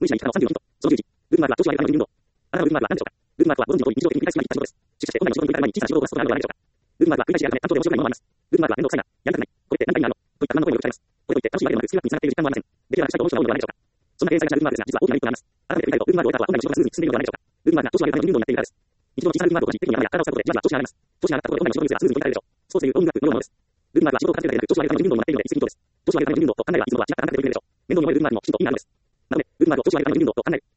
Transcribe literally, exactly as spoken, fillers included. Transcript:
無意識な一からのさんじゅうよんヒント。そのじゅういち、ルームマークは調子がいい運動。あなたのルームマークは何でしょうか。ルームマークはご存知の通り日常的に繰り返し毎日した仕事です。出社してオンラインの仕事に向かう前に小さな仕事を出すことがあるのではないでしょうか。ルームマークは繰り返しやるため担当で面白いものもあります。ルームマークは面倒くさいな、やりたくない、これって何か意味あるのといった不満の声もよく聞かれます。これといって楽しいわけでもなく、スキルアップに繋がっている実感もありません。できるだけしたいと思う人が多いのではないでしょうか。そんな天才的なルームマークですが、実は大きなメリットがあります。改めて振り返ると、ルームマークを得た後は本来の仕事がスムーズに進んでいるのではないでしょうか。ルームマークが調子を上げるための運動になっているからです。日常の小さなルームマークを閉じ、適宜やや体を使うことでじわじわ調子が上がります。調子が上がったところで本来の仕事率がスムーズにこなされるでしょう。スポーツでいうウォーミングアップのようなものです。ルームマークは仕事を勝てるだけでなく、調子を上げるための運動にもなっているので、一石二鳥です。調子を上げるための運動と考えればいつものは違った感覚でできるでしょう。面倒に思えるルームマークもきちんと意味があるんです。なので、ルームマークを調子を上げるための運動と考える。